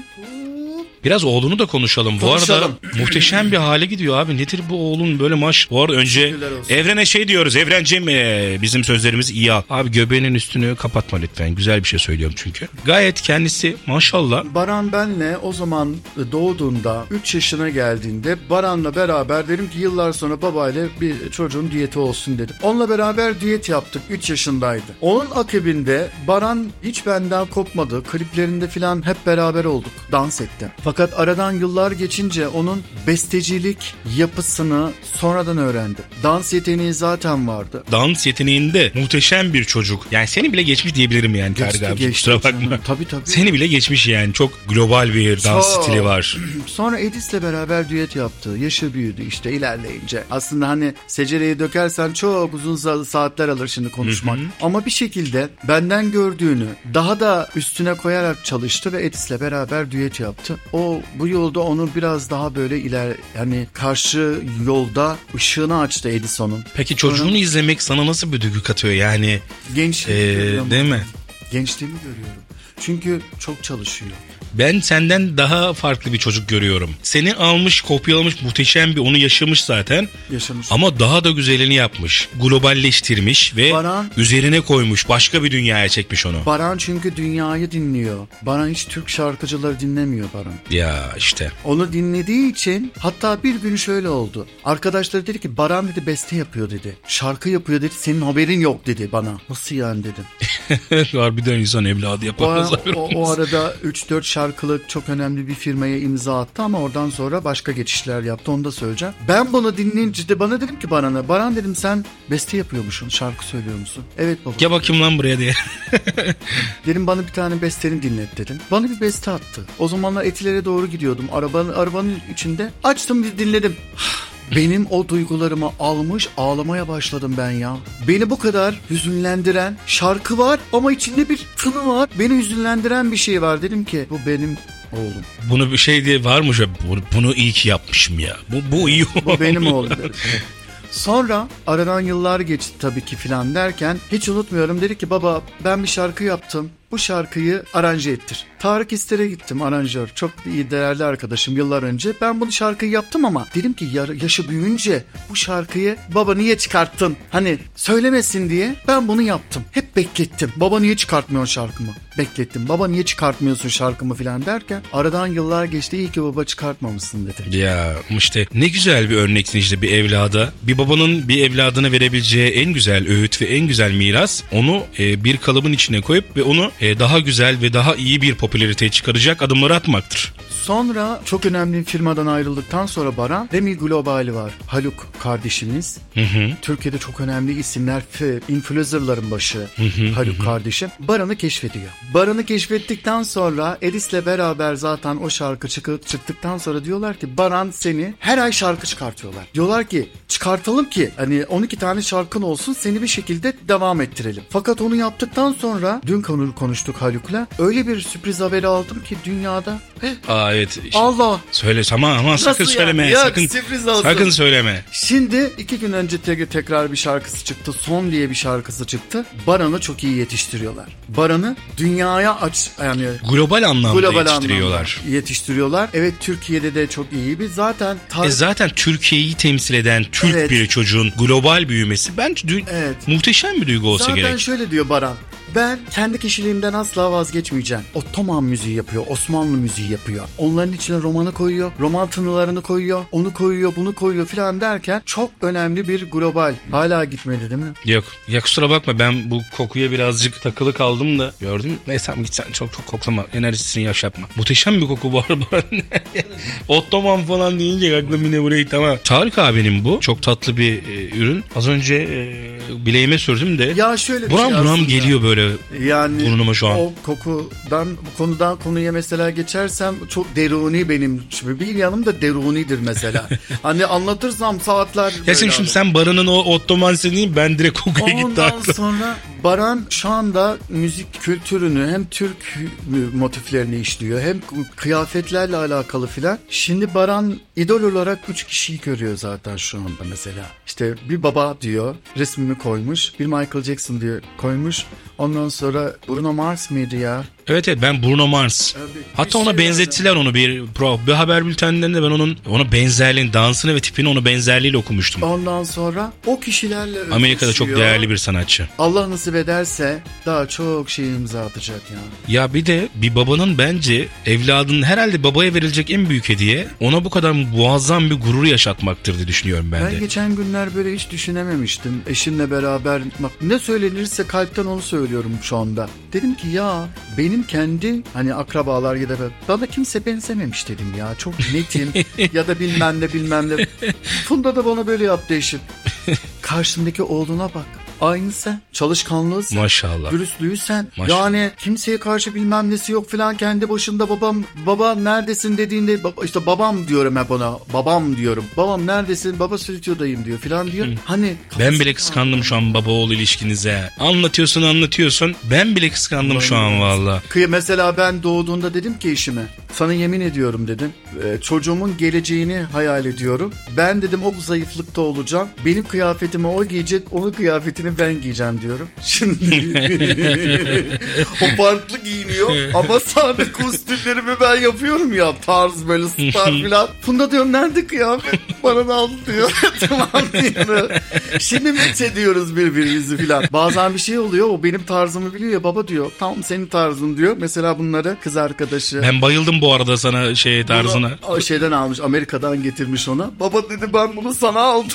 Biraz oğlunu da konuşalım. Bu Konuşalım. arada muhteşem bir hale gidiyor abi. Nedir bu oğlun böyle maş? Bu arada önce Teşekkürler olsun. Evrene şey diyoruz. Evrencim ee, bizim sözlerimiz iyi al. Abi göbeğinin üstünü kapatma lütfen. Güzel bir şey söylüyorum çünkü. Gayet kendisi maşallah. Baran benle o zaman doğduğunda üç yaşına geldiğinde Baran'la beraber dedim ki yıllar sonra babayla bir çocuğun diyeti olsun dedim. Onunla beraber diyet yaptık, üç yaşındaydı. Onun akabinde Baran hiç benden kopmadı. Kliplerinde falan hep beraber olduk. Dans etti. Fakat aradan yıllar geçince onun bestecilik yapısını sonradan öğrendim. Dans yeteneği zaten vardı. Dans yeteneğinde muhteşem bir çocuk. Yani seni bile geçmiş diyebilirim yani Tarık Geçti, abi. geçti Kusura bakma. canım. Tabii tabii. Seni bile geçmiş yani. Çok global bir dans Çok. stili var. Sonra Edis'le beraber düet yaptı. Yaşı büyüdü işte ilerleyince. Aslında hani secereyi dökersen çok uzun sa- saatler alır şimdi konuşmak. Ama bir şekilde benden gördüğünü daha da üstüne koyarak çalıştı ve Edis'le beraber düet yaptı. O bu yolda onu biraz daha böyle iler yani karşı yolda ışığını açtı Edison'un. Peki çocuğunu izlemek sana nasıl bir duygu katıyor yani? Gençliğimi Ee, görüyorum. değil mi? Gençliğimi görüyorum. Çünkü çok çalışıyor. Ben senden daha farklı bir çocuk görüyorum. Seni almış, kopyalamış, muhteşem bir onu yaşamış zaten. Yaşamış. Ama daha da güzelini yapmış. Globalleştirmiş ve Baran- üzerine koymuş. Başka bir dünyaya çekmiş onu. Baran çünkü dünyayı dinliyor. Baran hiç Türk şarkıcıları dinlemiyor Baran. Ya işte. Onu dinlediği için hatta bir gün şöyle oldu. Arkadaşları dedi ki Baran dedi beste yapıyor dedi. Şarkı yapıyor dedi. Senin haberin yok dedi bana. Nasıl yani dedim. Harbiden insan evladı O, yapamaz. o, o arada üç dört şarkılık çok önemli bir firmaya imza attı ama oradan sonra başka geçişler yaptı. Onu da söyleyeceğim. Ben bunu dinleyince de bana dedim ki Baran'a. Baran dedim sen beste yapıyormuşsun. Şarkı söylüyor musun? Evet baba. Gel bakayım lan buraya diye. Dedim bana bir tane besteni dinlet dedim. Bana bir beste attı. O zamanlar Etiler'e doğru gidiyordum. Arabanın, arabanın içinde açtım bir dinledim. Benim o duygularımı almış ağlamaya başladım ben ya. Beni bu kadar hüzünlendiren şarkı var ama içinde bir tını var. Beni hüzünlendiren bir şey var. Dedim ki bu benim oğlum. Bunu bir şey diye varmış ya. Bunu, bunu iyi ki yapmışım ya. Bu, bu iyi. Bu benim oğlum dedim. Sonra aradan yıllar geçti tabii ki filan derken hiç unutmuyorum dedi ki baba ben bir şarkı yaptım. Bu şarkıyı aranje ettir. Tarık İster'e gittim aranjör. Çok iyi değerli arkadaşım yıllar önce. Ben bunu şarkıyı yaptım ama dedim ki yaşı büyüyünce bu şarkıyı baba niye çıkarttın? Hani söylemesin diye ben bunu yaptım. Hep beklettim. Baba niye çıkartmıyorsun şarkımı? Beklettim. Baba niye çıkartmıyorsun şarkımı filan derken aradan yıllar geçti. İyi ki baba çıkartmamışsın dedi. Ya işte ne güzel bir örneksin işte bir evlada. Bir babanın bir evladına verebileceği en güzel öğüt ve en güzel miras onu e, bir kalıbın içine koyup ve onu e, daha güzel ve daha iyi bir popülariteye çıkaracak adımları atmaktır. Sonra çok önemli bir firmadan ayrıldıktan sonra Baran Remi Globali var. Haluk kardeşimiz. Hı hı. Türkiye'de çok önemli isimler, influencerların başı Hı hı, Haluk hı. kardeşim. Baran'ı keşfediyor. Baran'ı keşfettikten sonra Edis'le beraber zaten o şarkı çıkıp çıktıktan sonra diyorlar ki Baran seni her ay şarkı çıkartıyorlar. Diyorlar ki çıkartalım ki hani on iki tane şarkın olsun seni bir şekilde devam ettirelim. Fakat onu yaptıktan sonra dün konu konuştuk Haluk'la. Öyle bir sürpriz haberi aldım ki dünyada Aa evet. Allah. Söyle ama ama sakın Nasıl söyleme. yani? Yok, sakın sürpriz olsun. sakın söyleme. Şimdi iki gün önce te- tekrar bir şarkısı çıktı. Son diye bir şarkısı çıktı. Baran'ı çok iyi yetiştiriyorlar. Baran'ı dünyaya aç yani Global anlamda global yetiştiriyorlar. anlamda yetiştiriyorlar. Evet Türkiye'de de çok iyi bir zaten tar- E zaten Türkiye'yi temsil eden Türk Evet. bir çocuğun global büyümesi bence dü- Evet. muhteşem bir duygu olsa zaten gerek. şöyle diyor Baran. Ben kendi kişiliğimden asla vazgeçmeyeceğim. Ottoman müziği yapıyor, Osmanlı müziği yapıyor. Onların içine romanı koyuyor, roman tınılarını koyuyor, onu koyuyor, bunu koyuyor filan derken çok önemli bir global. Hala gitmedi değil mi? Yok. Ya kusura bakma, ben bu kokuya birazcık takılı kaldım da. Gördün mü? Neyse tamam, git sen, çok çok koklama. Enerjisini yaşatma. Muhteşem bir koku var bu arada. Ottoman falan deyince aklım yine burayı, tamam. Tarık abinin bu. Çok tatlı bir e, ürün. Az önce e, bileğime sürdüm de. Ya şöyle bir buram şey buram aslında. geliyor böyle yani burnuma şu an. O kokudan, bu konudan konuya mesela geçersem çok deruni benim. Bir yanım da derunidir mesela. Hani anlatırsam saatler. Ya şimdi, şimdi sen Baran'ın o Ottoman değil, ben direkt kokuya gitti Ondan aklım. sonra Baran şu anda müzik kültürünü hem Türk motiflerini işliyor hem kıyafetlerle alakalı filan. Şimdi Baran idol olarak üç kişiyi görüyor zaten şu anda mesela. İşte bir baba diyor, resmimi koymuş. Bir Michael Jackson diyor, koymuş. Ondan sonra Bruno Mars mıydı ya? Evet evet, ben Bruno Mars. Abi, Hatta bir ona şey benzettiler onu bir pro bir haber bültenlerinde, ben onun ona benzerliğini, dansını ve tipini ona benzerliğiyle okumuştum. Ondan sonra o kişilerle özleşiyor. Amerika'da çok değerli bir sanatçı. Allah nasip ederse daha çok şey imza atacak ya. Ya bir de bir babanın bence evladının, herhalde babaya verilecek en büyük hediye ona bu kadar muazzam bir gurur yaşatmaktır diye düşünüyorum ben, Ben de. geçen günler böyle hiç düşünememiştim. Eşimle beraber bak, ne söylenirse kalpten onu söylüyorum şu anda. Dedim ki ya benim kendi hani akrabalar ya da bana kimse benzememiş dedim ya. Çok netim ya da bilmem ne bilmem ne. Funda da bana böyle yaptı eşim. Karşındaki oğluna bak. Aynı sen. Çalışkanlığı sen. Maşallah. Dürüstlüğü sen. Maşallah. Yani kimseye karşı bilmem nesi yok filan, kendi başında babam, baba neredesin dediğinde baba, işte babam diyorum hep ona. Babam diyorum. Babam neredesin? Baba stüdyodayım diyor filan diyor. Hani Ben bile kıskandım şu an baba oğul ilişkinize. Anlatıyorsun anlatıyorsun. Ben bile kıskandım şu an valla. Kıya mesela ben doğduğunda dedim ki eşime, sana yemin ediyorum dedim. E, çocuğumun geleceğini hayal ediyorum. Ben dedim o zayıflıkta olacağım. Benim kıyafetimi o giyecek, onun kıyafetini ben giyeceğim diyorum. Şimdi o farklı giyiniyor ama sade kostümlerimi ben yapıyorum ya, tarz böyle star filan. Funda diyorum nerede kıyafet? Bana da aldı diyor. Tamam diyor. Şimdi met ediyoruz birbirimizi filan. Bazen bir şey oluyor, o benim tarzımı biliyor ya, baba diyor. Tamam senin tarzın diyor. Mesela bunları kız arkadaşı. Ben bayıldım bu arada sana şey tarzına. Bunu o şeyden almış, Amerika'dan getirmiş ona. Baba dedi ben bunu sana aldım.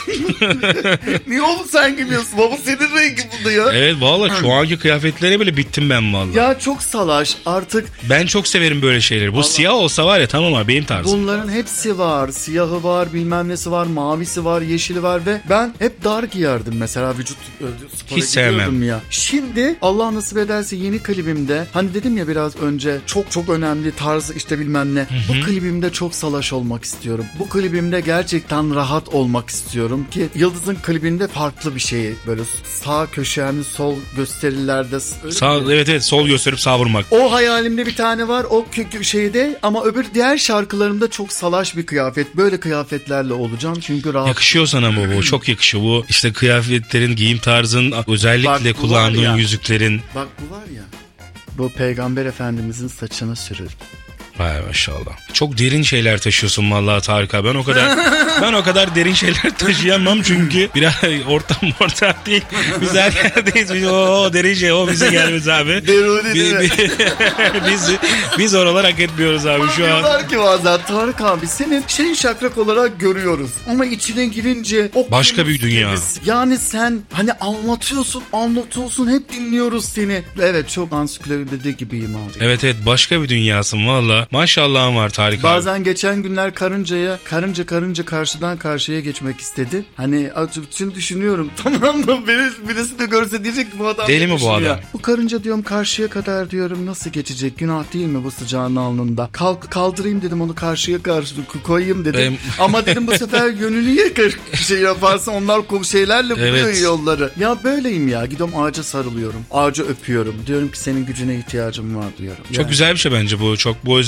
Niye oğlum sen giymiyorsun? Baba senin rengi bu diyor. Evet valla şu anki kıyafetlere bile bittim ben valla. Ya çok salaş artık. Ben çok severim böyle şeyleri. Bu Vallahi. siyah olsa var ya, tamam abi benim tarzım. Bunların hepsi var. Siyahı var, bilmem nesi var, mavisi var, yeşili var ve ben hep dar giyerdim mesela, vücut spora Hiç sevmem. gidiyordum ya. Şimdi Allah nasip ederse yeni klibimde, hani dedim ya biraz önce, çok çok önemli tarz işte bilmem ne. Hı-hı. Bu klibimde çok salaş olmak istiyorum. Bu klibimde gerçekten rahat olmak istiyorum ki Yıldız'ın klibinde farklı bir şey, böyle sağ köşe yani sol gösterilerde. Sağ, evet evet, sol gösterip sağ vurmak. O hayalimde bir tane var o kö- şeyde, ama öbür diğer şarkılarımda çok salaş bir kıyafet. Böyle kıyafetlerle olacağım çünkü rahat. Yakışıyor sana bu, bu çok yakışıyor. Bu işte kıyafetlerin, giyim tarzın, özellikle Bak, kullandığın ya. yüzüklerin. Bak bu var ya, bu Peygamber Efendimizin saçına sürür. Vay maşallah. Çok derin şeyler taşıyorsun vallahi Tarık abi. Ben o kadar ben o kadar derin şeyler taşıyamam çünkü biraz ortam ortam değil. Biz her yerdeyiz. Biz, o derin şey o bize gelmez abi. Deruni değil mi? biz biz oralar hak etmiyoruz abi şu an. Diyorlar ki bazen Tarık abi senin şey şakrak olarak görüyoruz ama içine girince o başka bir dünya. gibisin. Yani sen hani anlatıyorsun anlatıyorsun hep dinliyoruz seni. Evet çok ansiklopedi gibiyim abi. Evet evet, başka bir dünyasın valla. Maşallahın var Tarık abi. Bazen geçen günler karıncaya karınca karınca karşıdan karşıya geçmek istedi. Hani şimdi düşünüyorum tamam mı, birisi, birisi de görse diyecek ki bu adam deli mi bu adam? Ya. Bu karınca diyorum karşıya kadar diyorum nasıl geçecek, günah değil mi bu sıcağın alnında? Kalk kaldırayım dedim onu karşıya karşı koyayım dedim. Benim... Ama dedim bu sefer yönünü yakar şey yaparsa onlar şeylerle buluyor evet. yolları. Ya böyleyim ya, gidiyorum ağaca sarılıyorum. Ağaca öpüyorum. Diyorum ki senin gücüne ihtiyacım var diyorum. Çok yani. güzel bir şey bence bu. Çok bu özel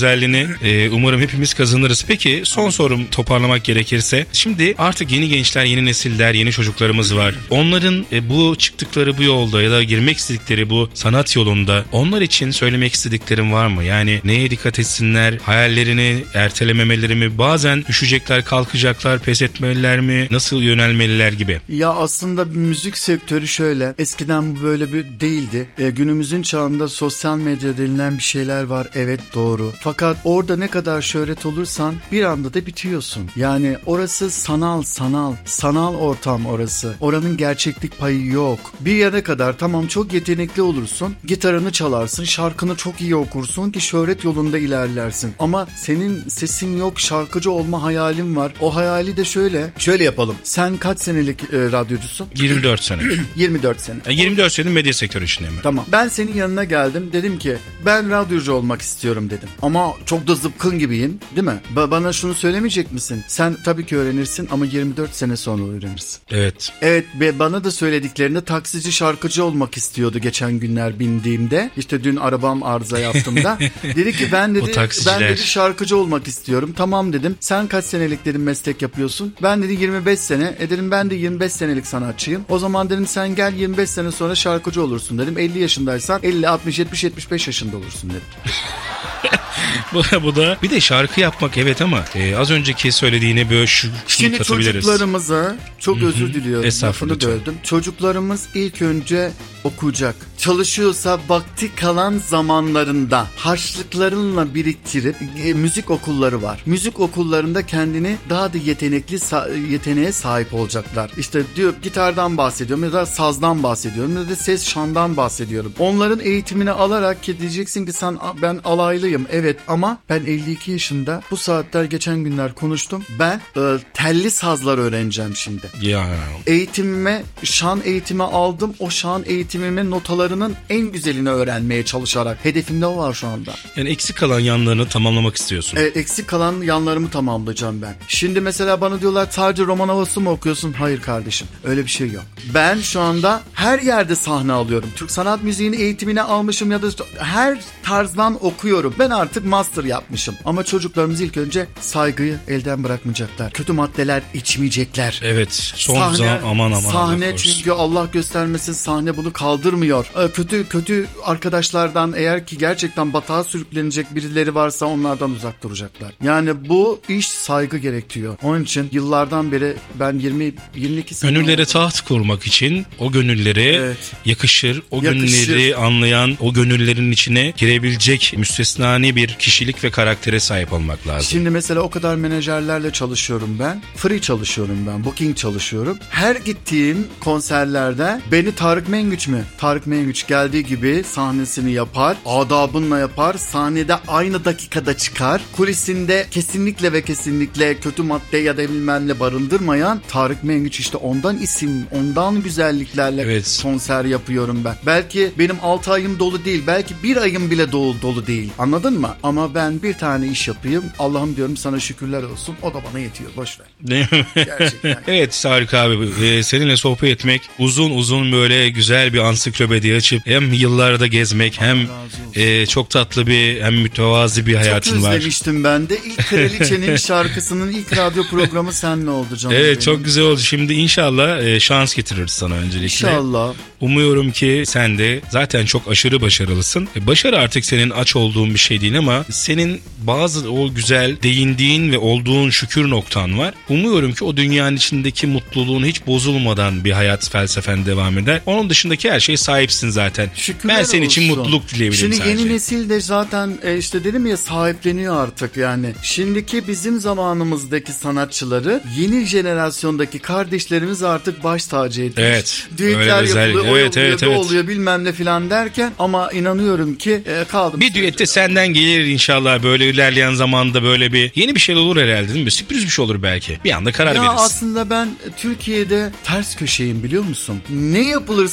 güzelliğini e, umarım hepimiz kazanırız. Peki son sorum toparlamak gerekirse. Şimdi artık yeni gençler, yeni nesiller, yeni çocuklarımız var. Onların e, bu çıktıkları bu yolda ya da girmek istedikleri bu sanat yolunda onlar için söylemek istediklerim var mı? Yani neye dikkat etsinler? Hayallerini ertelememeleri mi? Bazen düşecekler, kalkacaklar, pes etmeliler mi? Nasıl yönelmeliler gibi? Ya aslında müzik sektörü şöyle. Eskiden bu böyle bir değildi. E, günümüzün çağında sosyal medya denilen bir şeyler var. Evet, doğru. Fakat orada ne kadar şöhret olursan bir anda da bitiyorsun. Yani orası sanal, sanal. Sanal ortam orası. Oranın gerçeklik payı yok. Bir yere kadar tamam çok yetenekli olursun. Gitarını çalarsın, şarkını çok iyi okursun ki şöhret yolunda ilerlersin. Ama senin sesin yok, şarkıcı olma hayalin var. O hayali de şöyle. Şöyle yapalım. Sen kaç senelik e, radyocusun? yirmi dört sene. yirmi dört sene. E, yirmi dört senenin medya sektörü içindeyim ben. Tamam. Ben senin yanına geldim. Dedim ki ben radyocu olmak istiyorum dedim. Ama çok da zıpkın gibiyim. Değil mi? Ba- bana şunu söylemeyecek misin? Sen tabii ki öğrenirsin ama yirmi dört sene sonra öğrenirsin. Evet. Evet, ve bana da söylediklerinde taksici şarkıcı olmak istiyordu geçen günler bindiğimde. İşte dün arabam arıza yaptığımda. Dedi ki ben dedi ben dedi şarkıcı olmak istiyorum. Tamam dedim. Sen kaç senelik dedim meslek yapıyorsun? Ben dedi yirmi beş sene. E dedim ben de yirmi beş senelik sanatçıyım. O zaman dedim sen gel yirmi beş sene sonra şarkıcı olursun dedim. elli yaşındaysan elli, altmış, yetmiş, yetmiş beş yaşında olursun dedim. bu, bu da bir de şarkı yapmak evet ama e, az önceki söylediğine böyle şu, şunu Şimdi katabiliriz. çocuklarımıza çok Hı-hı. özür diliyorum. Estağfurullah. Lafını böldüm. Çocuklarımız ilk önce okuyacak. Çalışıyorsa vakti kalan zamanlarında harçlıklarınla biriktirip e, müzik okulları var. Müzik okullarında kendini daha da yetenekli sa- yeteneğe sahip olacaklar. İşte diyor gitardan bahsediyorum ya da sazdan bahsediyorum ya da ses şandan bahsediyorum. Onların eğitimini alarak ki diyeceksin ki sen ben alaylıyım. Evet ama ben elli iki yaşında bu saatler geçen günler konuştum. Ben e, telli sazlar öğreneceğim şimdi. Ya. Eğitimime şan eğitimi aldım. O şan eğitimimin notalarının en güzelini öğrenmeye çalışarak. Hedefimde o var şu anda. Yani eksik kalan yanlarını tamamlamak istiyorsun. Evet, eksik kalan yanlarımı tamamlayacağım ben. Şimdi mesela bana diyorlar sadece roman havası mı okuyorsun? Hayır kardeşim, öyle bir şey yok. Ben şu anda her yerde sahne alıyorum. Türk sanat müziğinin eğitimini almışım ya da her tarzdan okuyorum. Ben artık master yapmışım. Ama çocuklarımız ilk önce saygıyı elden bırakmayacaklar. Kötü maddeler içmeyecekler. Evet. Son sahne, zaman aman aman. Sahne çünkü Allah göstermesin sahne bunu kaldırmıyor. Ee, kötü kötü arkadaşlardan eğer ki gerçekten batağa sürüklenecek birileri varsa onlardan uzak duracaklar. Yani bu iş saygı gerektiriyor. Onun için yıllardan beri ben yirmi yirmi iki sene Gönüllere oldu. taht kurmak için o gönüllere Evet. yakışır, o Yakışır. gönülleri anlayan, o gönüllerin içine girebilecek müstesnani bir kişilik ve karaktere sahip olmak lazım. Şimdi mesela o kadar menajerlerle çalışıyorum ben. Free çalışıyorum ben. Booking çalışıyorum. Her gittiğim konserlerde beni Tarık Mengüç mü? Tarık Mengüç geldiği gibi sahnesini yapar. Adabınla yapar. Sahnede aynı dakikada çıkar. Kulisinde kesinlikle ve kesinlikle kötü madde ya da bilmem ne barındırmayan Tarık Mengüç, işte ondan isim, ondan güzelliklerle Evet. konser yapıyorum ben. Belki benim altı ayım dolu değil. Belki bir ayım bile dolu dolu değil. Anladın mı? Ama ben bir tane iş yapayım. Allah'ım diyorum sana şükürler olsun. O da bana yetiyor. Boş ver. Değil mi? Gerçekten. Evet Tarık abi, e, seninle sohbet etmek, uzun uzun böyle güzel bir ansiklopedi açıp hem yıllarda gezmek hem e, çok tatlı bir hem mütevazi bir hayatın Çok var. özlemiştim ben de. İlk Kraliçenin şarkısının ilk radyo programı seninle oldu canım. Evet benim. çok güzel oldu. Şimdi inşallah e, şans getiririz sana öncelikle. İnşallah. Umuyorum ki sen de zaten çok aşırı başarılısın. E, başarı artık senin aç olduğun bir şey değil ama senin bazı o güzel değindiğin ve olduğun şükür noktan var. Umuyorum ki o dünyanın içindeki mutluluğun hiç bozulmadan bir hayat felsefen devam eder. Onun dışındaki her şeye sahipsin zaten. Şükürler ben senin için olsun. mutluluk dileyebilirim Şimdi sadece. yeni nesil de zaten e, işte dedim ya sahipleniyor artık yani. Şimdiki bizim zamanımızdaki sanatçıları yeni jenerasyondaki kardeşlerimiz artık baş tacı etmiş. Evet, Düetler öyle özellikle. yapılıyor, o Evet, oluyor, evet, bu evet. oluyor bilmem ne filan derken ama inanıyorum ki e, kaldım. Bir düette senden gelir inşallah, böyle ilerleyen zamanda böyle bir yeni bir şey olur herhalde değil mi? Sürpriz bir şey olur belki. Bir anda karar Ya verirsin. aslında ben Türkiye'de ters köşeyim biliyor musun? Ne yapılırsa yapılsın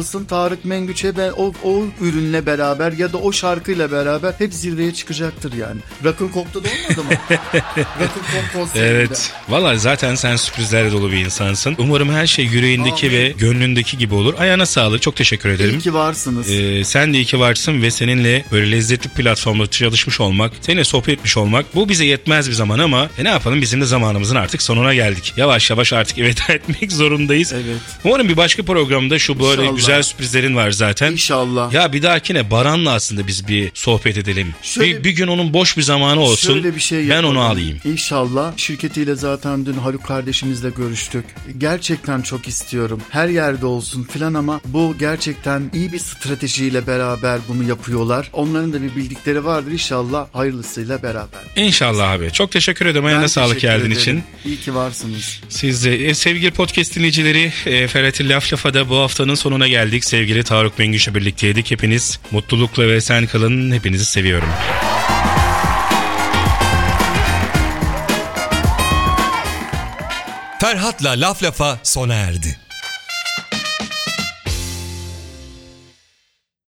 olsun Tarık Mengüç'e ben o, o ürünle beraber ya da o şarkıyla beraber hep zirveye çıkacaktır yani. Rock'n Coke'da da olmadı mı? Rock'n Coke konserinde. Evet. Valla zaten sen sürprizlerle dolu bir insansın. Umarım her şey yüreğindeki Amin. ve gönlündeki gibi olur. Ayağına sağlık. Çok teşekkür ederim. İyi ki varsınız. Ee, sen de iyi ki varsın ve seninle böyle lezzetli platformda çalışmış olmak, seninle sohbet etmiş olmak, bu bize yetmez bir zaman ama e ne yapalım, bizim de zamanımızın artık sonuna geldik. Yavaş yavaş artık veda etmek zorundayız. Evet. Umarım bir başka programda şu böyle İnşallah. güzel sürprizlerin var zaten. İnşallah. Ya bir dahakine Baran'la aslında biz bir sohbet edelim. Şöyle- bir, bir gün onun boş bir zamanı olsun. Şöyle bir şey ben yapalım. onu alayım. İnşallah. Şirketiyle zaten dün Haluk kardeşimizle görüştük. Gerçekten çok istiyorum. Her yerde olsun filan ama bu gerçekten iyi bir stratejiyle beraber bunu yapıyorlar. Onların da bir bildikleri vardır, inşallah hayırlısıyla beraber. İnşallah abi. Çok teşekkür ederim. Ben Ayağına sağlık teşekkür geldiğin ederim. için. İyi ki varsınız. Siz de e, sevgili podcast dinleyicileri, e, Ferhat'ın Laf Lafa'da bu haftanın sonuna geldik. Sevgili Tarık Mengüç'le birlikteydik. Hepiniz mutlulukla ve sen kalın. Hepinizi seviyorum. Ferhat'la Laf Lafa sona erdi.